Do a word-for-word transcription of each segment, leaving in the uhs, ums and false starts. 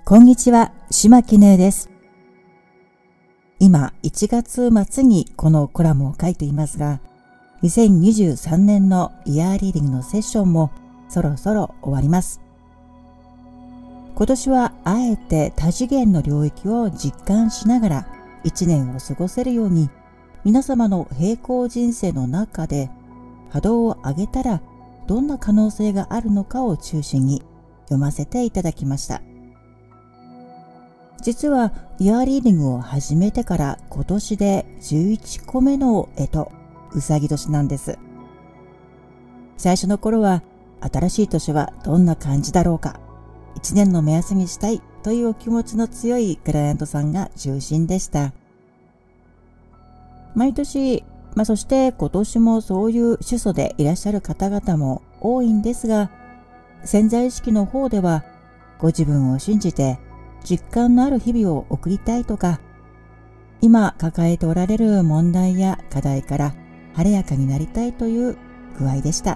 こんにちは、島木音です。今、いちがつ末にこのコラムを書いていますが、にせんにじゅうさんねんのイヤーリーディングのセッションもそろそろ終わります。今年はあえて多次元の領域を実感しながらいちねんを過ごせるように、皆様の平行人生の中で波動を上げたらどんな可能性があるのかを中心に読ませていただきました。実はイヤーリーディングを始めてから今年でじゅういっこめの干支、うさぎ年なんです。最初の頃は新しい年はどんな感じだろうか、いちねんの目安にしたいというお気持ちの強いクライアントさんが中心でした。毎年、まあ、そして今年もそういう主訴でいらっしゃる方々も多いんですが、潜在意識の方ではご自分を信じて実感のある日々を送りたいとか、今抱えておられる問題や課題から晴れやかになりたいという具合でした。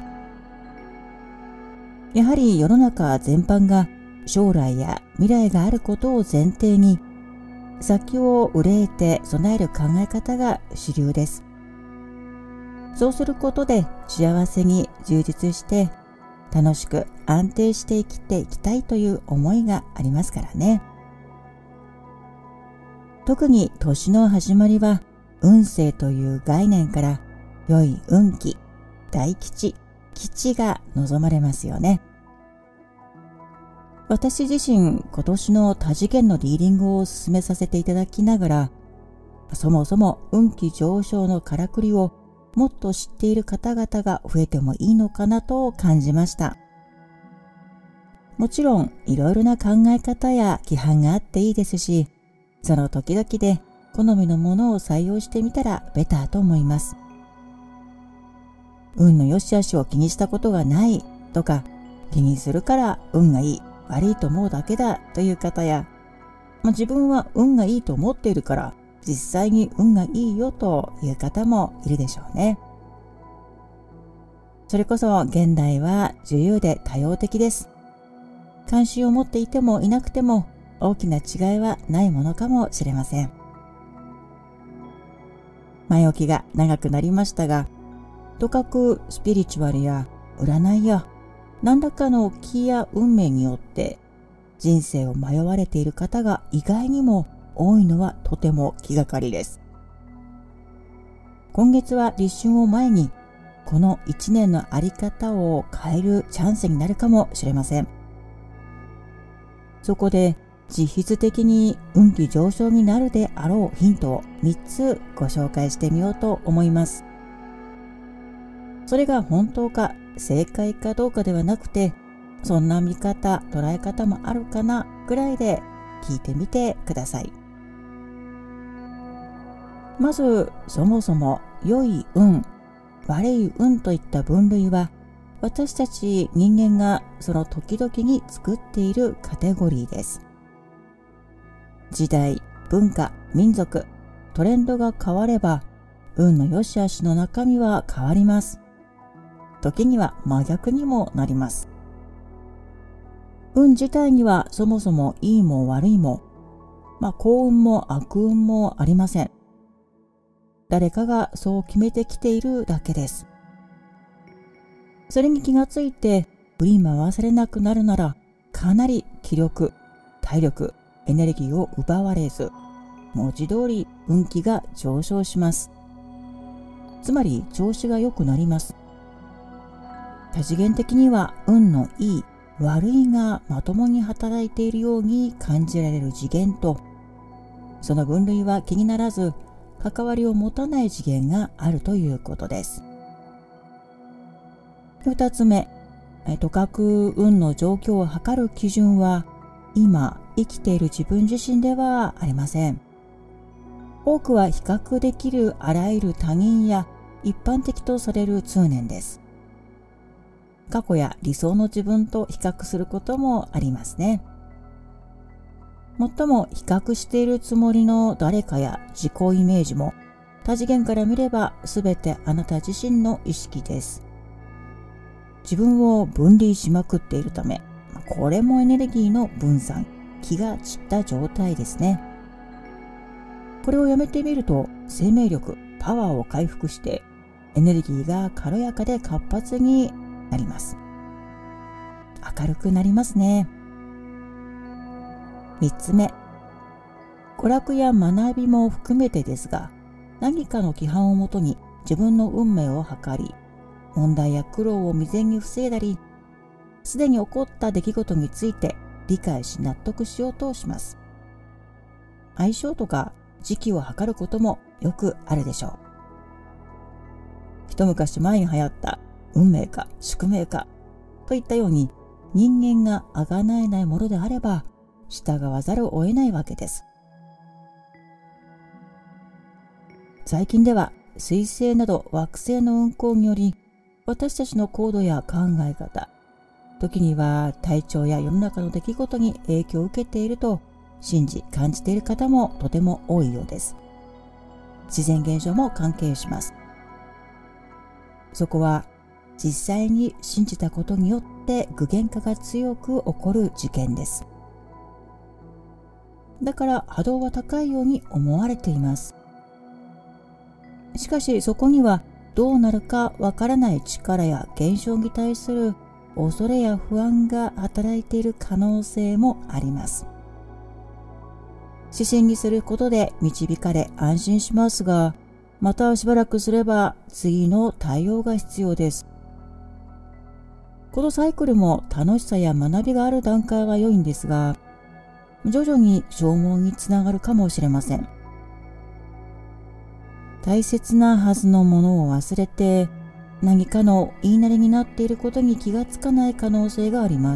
やはり世の中全般が将来や未来があることを前提に、先を憂えて備える考え方が主流です。そうすることで幸せに充実して楽しく安定して生きていきたいという思いがありますからね。特に年の始まりは運勢という概念から良い運気、大吉、吉が望まれますよね。私自身今年の多次元のリーディングを進めさせていただきながら、そもそも運気上昇のからくりをもっと知っている方々が増えてもいいのかなと感じました。もちろんいろいろな考え方や規範があっていいですし、その時々で好みのものを採用してみたらベターと思います。運の良し悪しを気にしたことがないとか、気にするから運がいい、悪いと思うだけだという方や、まあ、自分は運がいいと思っているから実際に運がいいよという方もいるでしょうね。それこそ現代は自由で多様的です。関心を持っていてもいなくても大きな違いはないものかもしれません。前置きが長くなりましたが、とかくスピリチュアルや占いや何らかの気や運命によって人生を迷われている方が意外にも多いのはとても気がかりです。今月は立春を前にこのいちねんのあり方を変えるチャンスになるかもしれません。そこで実質的に運気上昇になるであろうヒントをみっつご紹介してみようと思います。それが本当か正解かどうかではなくて、そんな見方捉え方もあるかなぐらいで聞いてみてください。まずそもそも良い運、悪い運といった分類は私たち人間がその時々に作っているカテゴリーです。時代、文化、民族、トレンドが変われば運の良し悪しの中身は変わります。時には真逆にもなります。運自体にはそもそもいいも悪いも、まあ幸運も悪運もありません。誰かがそう決めてきているだけです。それに気がついて振り回されなくなるなら、かなり気力、体力、エネルギーを奪われず、文字通り運気が上昇します。つまり調子が良くなります。多次元的には運のいい、悪いがまともに働いているように感じられる次元と、その分類は気にならず関わりを持たない次元があるということです。二つ目、とかく運の状況を測る基準は今生きている自分自身ではありません。多くは比較できるあらゆる他人や一般的とされる通念です。過去や理想の自分と比較することもありますね。もっとも比較しているつもりの誰かや自己イメージも多次元から見ればすべてあなた自身の意識です。自分を分離しまくっているため、これもエネルギーの分散、 気が散った状態ですね。これをやめてみると生命力、パワーを回復してエネルギーが軽やかで活発になります。明るくなりますね。三つ目、娯楽や学びも含めてですが、何かの規範をもとに自分の運命を測り、問題や苦労を未然に防いだり、すでに起こった出来事について理解し納得しようとします。相性とか時期を測ることもよくあるでしょう。一昔前に流行った運命か宿命かといったように、人間が贖えないものであれば従わざるを得ないわけです。最近では水星など惑星の運行により、私たちの行動や考え方、時には体調や世の中の出来事に影響を受けていると信じ感じている方もとても多いようです。自然現象も関係します。そこは実際に信じたことによって具現化が強く起こる事件です。だから波動は高いように思われています。しかしそこにはどうなるかわからない力や現象に対する恐れや不安が働いている可能性もあります。指針にすることで導かれ安心しますが、またしばらくすれば次の対応が必要です。このサイクルも楽しさや学びがある段階は良いんですが、徐々に消耗につながるかもしれません。大切なはずのものを忘れて、何かの言いなりになっていることに気がつかない可能性があります。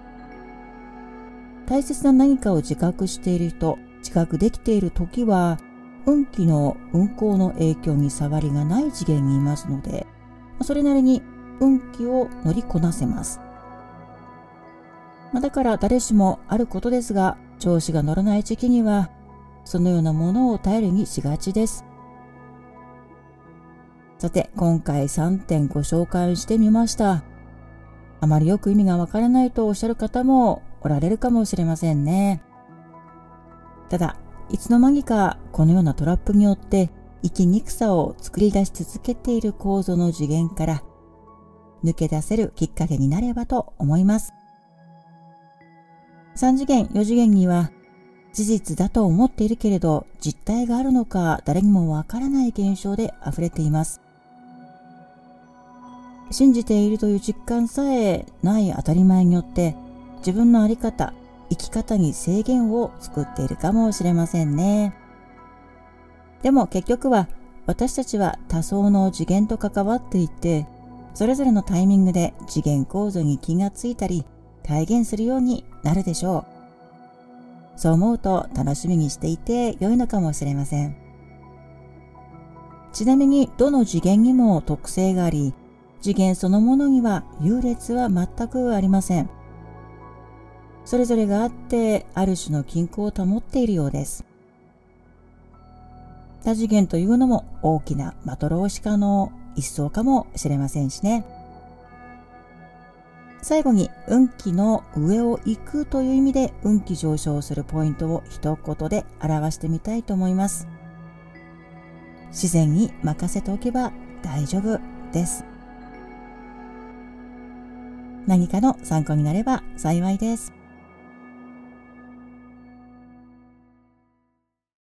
大切な何かを自覚している人、自覚できている時は、運気の運行の影響に障りがない次元にいますので、それなりに運気を乗りこなせます。だから誰しもあることですが、調子が乗らない時期には、そのようなものを頼りにしがちです。さて、今回さんてんご紹介してみました。あまりよく意味がわからないとおっしゃる方もおられるかもしれませんね。ただ、いつの間にかこのようなトラップによって生きにくさを作り出し続けている構造の次元から抜け出せるきっかけになればと思います。さん次元、よ次元には事実だと思っているけれど実態があるのか誰にもわからない現象で溢れています。信じているという実感さえない当たり前によって自分の在り方、生き方に制限を作っているかもしれませんね。でも結局は私たちは多層の次元と関わっていて、それぞれのタイミングで次元構造に気がついたり体現するようになるでしょう。そう思うと楽しみにしていて良いのかもしれません。ちなみにどの次元にも特性があり、次元そのものには優劣は全くありません。それぞれがあってある種の均衡を保っているようです。多次元というのも大きなマトローシカの一層かもしれませんしね。最後に運気の上を行くという意味で運気上昇するポイントを一言で表してみたいと思います。自然に任せておけば大丈夫です。何かの参考になれば幸いです。